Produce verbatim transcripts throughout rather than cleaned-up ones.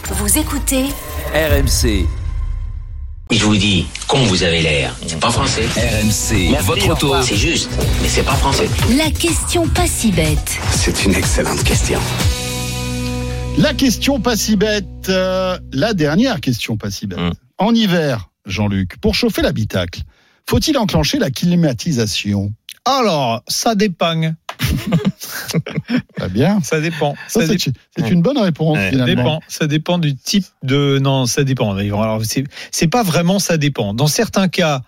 Vous écoutez R M C. Je vous dis, con vous avez l'air. C'est pas français. R M C, Merci, votre tour. C'est juste, mais c'est pas français. la question pas si bête. C'est une excellente question. La question pas si bête, euh, la dernière question pas si bête. Mmh. En hiver, Jean-Luc, pour chauffer l'habitacle, faut-il enclencher la climatisation ? Alors, ça dépend. Très bien. Ça dépend. Ça, ça c'est, dé... c'est une bonne réponse, ouais, finalement. Dépend. Ça dépend du type de... Non, ça dépend. Alors, c'est, c'est pas vraiment ça dépend. Dans certains cas,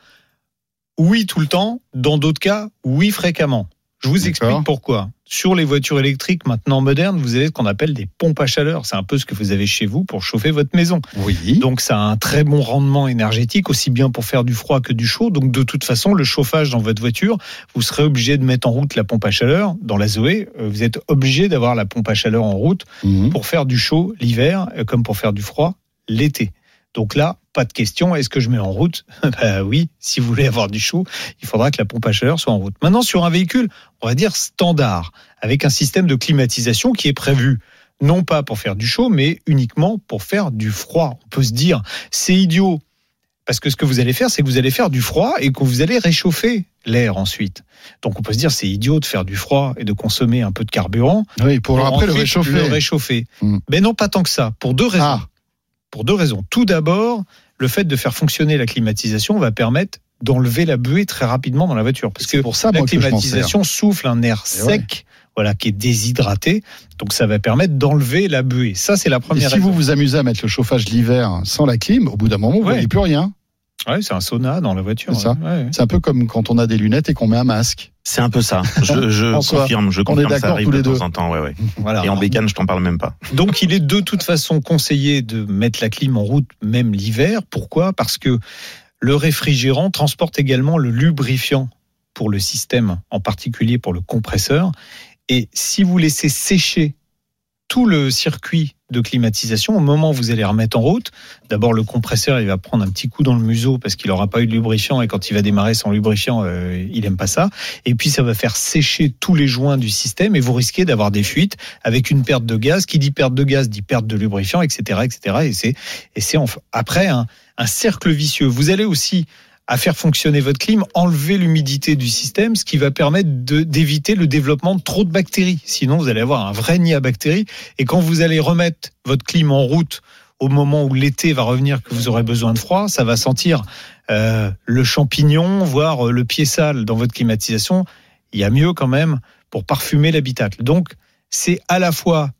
oui tout le temps. Dans d'autres cas, oui fréquemment. Je vous D'accord. explique pourquoi. Sur les voitures électriques maintenant modernes, vous avez ce qu'on appelle des pompes à chaleur. C'est un peu ce que vous avez chez vous pour chauffer votre maison. Oui. Donc ça a un très bon rendement énergétique, aussi bien pour faire du froid que du chaud. Donc de toute façon, le chauffage dans votre voiture, vous serez obligé de mettre en route la pompe à chaleur. Dans la Zoé, vous êtes obligé d'avoir la pompe à chaleur en route mmh. pour faire du chaud l'hiver, comme pour faire du froid l'été. Donc là, pas de question, est-ce que je mets en route ? Ben oui, si vous voulez avoir du chaud, il faudra que la pompe à chaleur soit en route. Maintenant, sur un véhicule, on va dire standard, avec un système de climatisation qui est prévu, non pas pour faire du chaud, mais uniquement pour faire du froid. On peut se dire, c'est idiot, parce que ce que vous allez faire, c'est que vous allez faire du froid et que vous allez réchauffer l'air ensuite. Donc on peut se dire, c'est idiot de faire du froid et de consommer un peu de carburant. Oui, pour, pour après le réchauffer. Le réchauffer. Mmh. Mais non, pas tant que ça, pour deux raisons. Ah. Pour deux raisons. Tout d'abord, le fait de faire fonctionner la climatisation va permettre d'enlever la buée très rapidement dans la voiture. Parce c'est que pour ça, la moi, climatisation souffle un air Et sec, ouais. voilà, qui est déshydraté. Donc ça va permettre d'enlever la buée. Ça, c'est la première Et si raison. vous vous amusez à mettre le chauffage l'hiver sans la clim, au bout d'un moment, vous ne ouais. voyez plus rien. Ouais, c'est un sauna dans la voiture. C'est ça. Ouais, ouais. C'est un peu comme quand on a des lunettes et qu'on met un masque. C'est un peu ça. Je, je confirme, je confirme, ça arrive de temps en temps. Ouais, ouais. Voilà. Et en bécane, je t'en parle même pas. Donc, il est de toute façon conseillé de mettre la clim en route, même l'hiver. Pourquoi ? Parce que le réfrigérant transporte également le lubrifiant pour le système, en particulier pour le compresseur. Et si vous laissez sécher tout le circuit de climatisation, au moment où vous allez remettre en route, d'abord le compresseur il va prendre un petit coup dans le museau parce qu'il n'aura pas eu de lubrifiant et quand il va démarrer sans lubrifiant, euh, il n'aime pas ça. Et puis ça va faire sécher tous les joints du système et vous risquez d'avoir des fuites avec une perte de gaz. Qui dit perte de gaz dit perte de lubrifiant, et cetera, et cetera. Et c'est et c'est après un, un cercle vicieux. Vous allez aussi à faire fonctionner votre clim, enlever l'humidité du système, ce qui va permettre de, d'éviter le développement de trop de bactéries. Sinon, vous allez avoir un vrai nid à bactéries. Et quand vous allez remettre votre clim en route au moment où l'été va revenir, que vous aurez besoin de froid, ça va sentir euh, le champignon, voire le pied sale dans votre climatisation. Il y a mieux quand même pour parfumer l'habitacle. Donc, c'est à la fois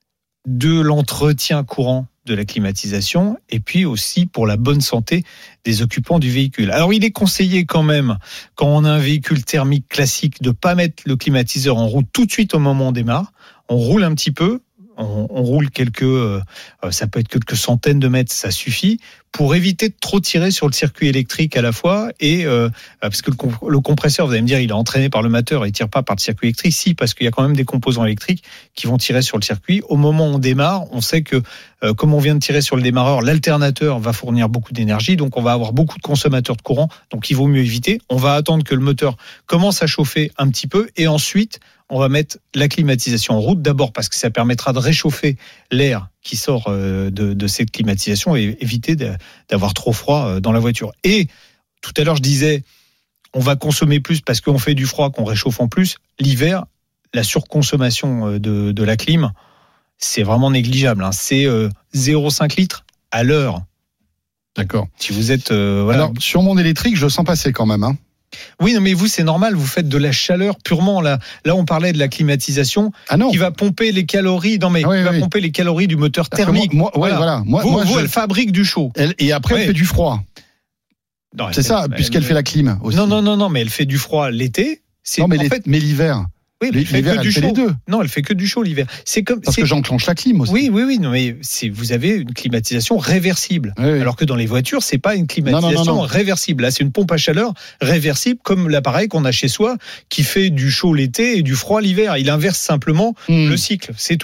de l'entretien courant de la climatisation et puis aussi pour la bonne santé des occupants du véhicule. Alors il est conseillé quand même, quand on a un véhicule thermique classique, de ne pas mettre le climatiseur en route tout de suite au moment où on démarre. On roule un petit peu, on, on roule quelques, euh, ça peut être quelques centaines de mètres, ça suffit, pour éviter de trop tirer sur le circuit électrique à la fois. Et euh, parce que le, comp- le compresseur, vous allez me dire, il est entraîné par le moteur, il ne tire pas par le circuit électrique. Si, parce qu'il y a quand même des composants électriques qui vont tirer sur le circuit. Au moment où on démarre, on sait que euh, comme on vient de tirer sur le démarreur, l'alternateur va fournir beaucoup d'énergie, donc on va avoir beaucoup de consommateurs de courant, donc il vaut mieux éviter. On va attendre que le moteur commence à chauffer un petit peu et ensuite on va mettre la climatisation en route, d'abord parce que ça permettra de réchauffer l'air qui sort de, de cette climatisation et éviter d'avoir trop froid dans la voiture. Et tout à l'heure, je disais, on va consommer plus parce qu'on fait du froid, qu'on réchauffe en plus. L'hiver, la surconsommation de, de la clim, c'est vraiment négligeable. Hein. C'est euh, zéro virgule cinq litres à l'heure. D'accord. Si vous êtes... Euh, voilà. Alors, sur mon électrique, je sens passer quand même, hein. Oui, non, mais vous, c'est normal, vous faites de la chaleur purement. Là, là on parlait de la climatisation ah non. qui va pomper les calories, non, mais ah oui, qui va oui. pomper les calories du moteur thermique. Moi, moi, voilà. Ouais, voilà. Moi, vous, moi, vous je... elle fabrique du chaud. Elle, et après, ouais. elle fait du froid. Non, c'est fait, ça, elle, puisqu'elle elle, fait la clim aussi. Non, non, non, non, mais elle fait du froid l'été. C'est, non, mais, en les, fait, mais l'hiver. Oui, elle fait l'hiver, que elle du fait chaud. les deux. Non, elle fait que du chaud l'hiver. C'est comme parce c'est... que j'enclenche la clim aussi. Oui, oui, oui. Non, mais c'est, vous avez une climatisation réversible, oui, oui. alors que dans les voitures, c'est pas une climatisation non, non, non, non. réversible. Là, c'est une pompe à chaleur réversible, comme l'appareil qu'on a chez soi, qui fait du chaud l'été et du froid l'hiver. Il inverse simplement mmh. le cycle, c'est tout.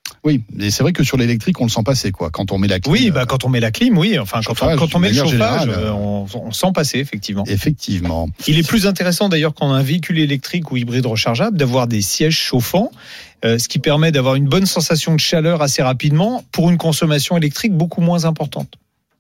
Oui, mais c'est vrai que sur l'électrique, on le sent passer, quoi. Quand on met la clim. Oui, bah, quand on met la clim, oui. Enfin, quand, chauffage, on, quand on met le chauffage, générale, on, on sent passer, effectivement. Effectivement. Il est plus intéressant, d'ailleurs, quand on a un véhicule électrique ou hybride rechargeable, d'avoir des sièges chauffants, euh, ce qui permet d'avoir une bonne sensation de chaleur assez rapidement pour une consommation électrique beaucoup moins importante.